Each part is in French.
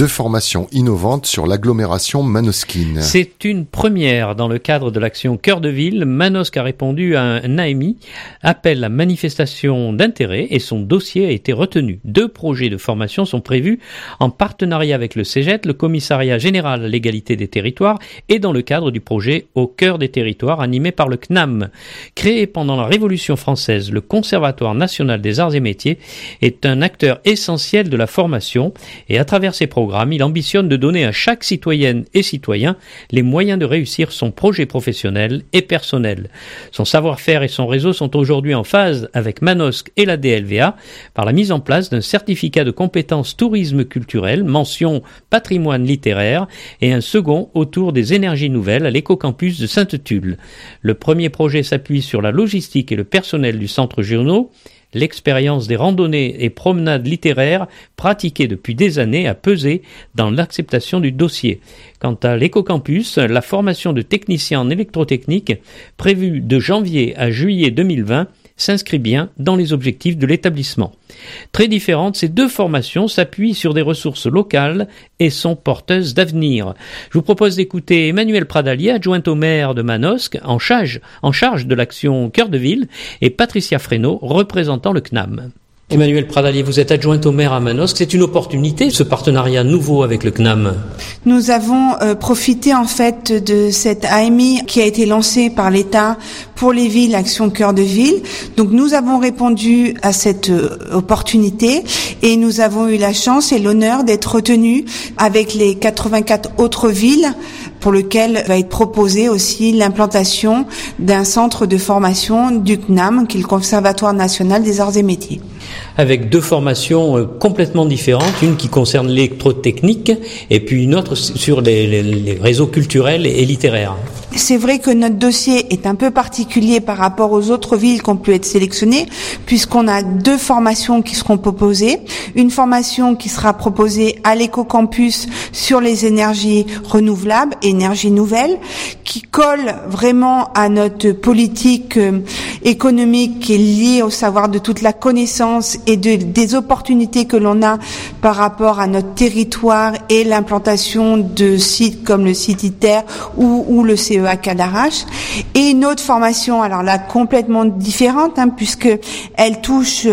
2 formations innovantes sur l'agglomération manosquine. C'est une première dans le cadre de l'action Cœur de Ville. Manosque a répondu à un AMI, appel à manifestation d'intérêt, et son dossier a été retenu. 2 projets de formation sont prévus en partenariat avec le CEGET, le Commissariat Général à l'Égalité des Territoires, et dans le cadre du projet Au cœur des territoires animé par le CNAM. Créé pendant la Révolution française, le Conservatoire national des arts et métiers est un acteur essentiel de la formation, et à travers ses programmes, il ambitionne de donner à chaque citoyenne et citoyen les moyens de réussir son projet professionnel et personnel. Son savoir-faire et son réseau sont aujourd'hui en phase avec Manosque et la DLVA par la mise en place d'un certificat de compétences tourisme culturel, mention patrimoine littéraire, et un second autour des énergies nouvelles à l'écocampus de Sainte-Tulle. Le premier projet s'appuie sur la logistique et le personnel du centre Junot. L'expérience des randonnées et promenades littéraires pratiquées depuis des années a pesé dans l'acceptation du dossier. Quant à l'écocampus, la formation de techniciens en électrotechnique, prévue de janvier à juillet 2020, s'inscrit bien dans les objectifs de l'établissement. Très différentes, ces 2 formations s'appuient sur des ressources locales et sont porteuses d'avenir. Je vous propose d'écouter Emmanuelle Pradalier, adjointe au maire de Manosque, en charge de l'action Cœur de Ville, et Patricia Fresneau, représentant le CNAM. Emmanuelle Pradalier, vous êtes adjointe au maire à Manosque. C'est une opportunité, ce partenariat nouveau avec le CNAM. Nous avons profité en fait de cette AMI qui a été lancée par l'État pour les villes, Action Cœur de Ville. Donc nous avons répondu à cette opportunité et nous avons eu la chance et l'honneur d'être retenus avec les 84 autres villes pour lequel va être proposé aussi l'implantation d'un centre de formation du CNAM, qui est le Conservatoire national des arts et métiers. Avec 2 formations complètement différentes, une qui concerne l'électrotechnique et puis une autre sur les réseaux culturels et littéraires. C'est vrai que notre dossier est un peu particulier par rapport aux autres villes qui ont pu être sélectionnées, puisqu'on a 2 formations qui seront proposées. Une formation qui sera proposée à l'écocampus sur les énergies renouvelables, énergies nouvelles, qui colle vraiment à notre politique économique qui est liée au savoir de toute la connaissance et des opportunités que l'on a par rapport à notre territoire et l'implantation de sites comme le site ITER ou le CEA Cadarache. Et une autre formation, alors là complètement différente, puisque elle touche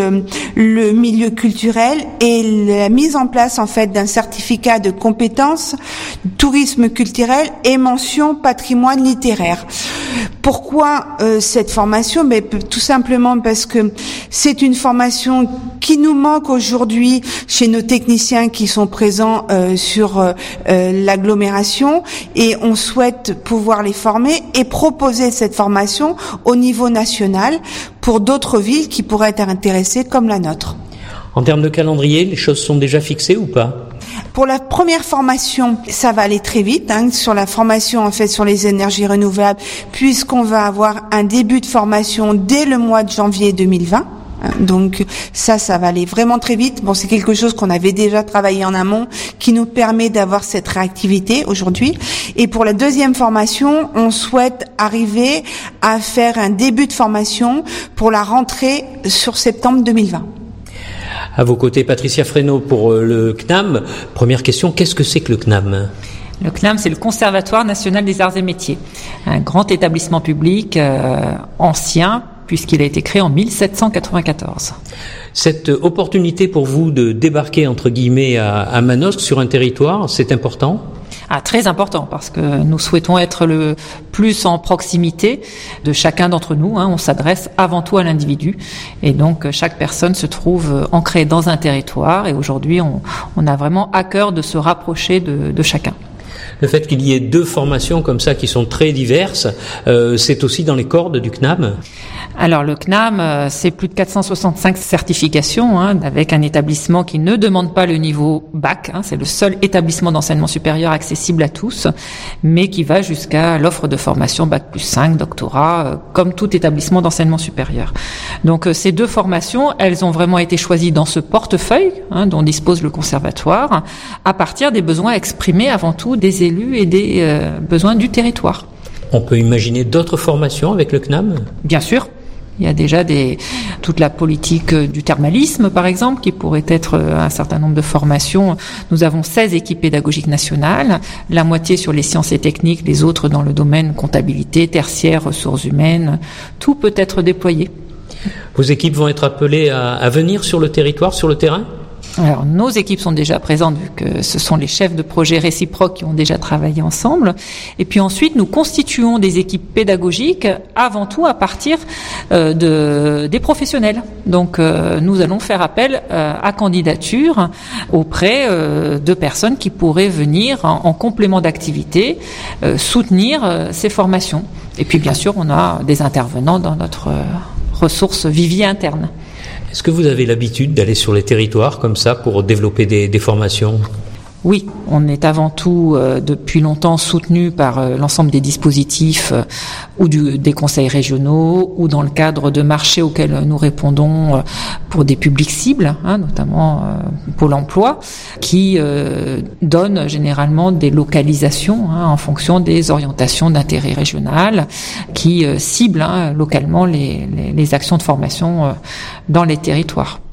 le milieu culturel et la mise en place en fait d'un certificat de compétences tourisme culturel et mention patrimoine littéraire. Pourquoi cette formation? Tout simplement parce que c'est une formation qui nous manque aujourd'hui chez nos techniciens qui sont présents sur l'agglomération, et on souhaite pouvoir les former et proposer cette formation au niveau national pour d'autres villes qui pourraient être intéressées comme la nôtre. En termes de calendrier, les choses sont déjà fixées ou pas? Pour la première formation, ça va aller très vite, sur la formation en fait sur les énergies renouvelables, puisqu'on va avoir un début de formation dès le mois de janvier 2020. Donc ça va aller vraiment très vite. Bon, c'est quelque chose qu'on avait déjà travaillé en amont, qui nous permet d'avoir cette réactivité aujourd'hui. Et pour la deuxième formation, on souhaite arriver à faire un début de formation pour la rentrée sur septembre 2020. À vos côtés, Patricia Fresneau pour le CNAM. Première question, qu'est-ce que c'est que le CNAM ? Le CNAM, c'est le Conservatoire national des arts et métiers, un grand établissement public ancien, puisqu'il a été créé en 1794. Cette opportunité pour vous de débarquer, entre guillemets, à Manosque, sur un territoire, c'est important ? Très important, parce que nous souhaitons être le plus en proximité de chacun d'entre nous. On s'adresse avant tout à l'individu, et donc chaque personne se trouve ancrée dans un territoire, et aujourd'hui on a vraiment à cœur de se rapprocher de chacun. Le fait qu'il y ait 2 formations comme ça qui sont très diverses, c'est aussi dans les cordes du CNAM ? Alors le CNAM, c'est plus de 465 certifications, avec un établissement qui ne demande pas le niveau bac. C'est le seul établissement d'enseignement supérieur accessible à tous, mais qui va jusqu'à l'offre de formation bac plus 5, doctorat, comme tout établissement d'enseignement supérieur. Donc ces 2 formations, elles ont vraiment été choisies dans ce portefeuille dont dispose le conservatoire, à partir des besoins exprimés avant tout des élus et des besoins du territoire. On peut imaginer d'autres formations avec le CNAM ? Bien sûr. Il y a déjà toute la politique du thermalisme, par exemple, qui pourrait être un certain nombre de formations. Nous avons 16 équipes pédagogiques nationales, la moitié sur les sciences et techniques, les autres dans le domaine comptabilité, tertiaire, ressources humaines. Tout peut être déployé. Vos équipes vont être appelées à venir sur le territoire, sur le terrain ? Alors, nos équipes sont déjà présentes vu que ce sont les chefs de projet réciproques qui ont déjà travaillé ensemble. Et puis ensuite, nous constituons des équipes pédagogiques avant tout à partir des professionnels. Donc, nous allons faire appel à candidature auprès de personnes qui pourraient venir en complément d'activité soutenir ces formations. Et puis, bien sûr, on a des intervenants dans notre ressources vivier interne. Est-ce que vous avez l'habitude d'aller sur les territoires comme ça pour développer des formations ? Oui, on est avant tout depuis longtemps soutenu par l'ensemble des dispositifs ou des conseils régionaux ou dans le cadre de marchés auxquels nous répondons pour des publics cibles, notamment Pôle emploi, qui donne généralement des localisations en fonction des orientations d'intérêt régional, qui ciblent localement les actions de formation dans les territoires.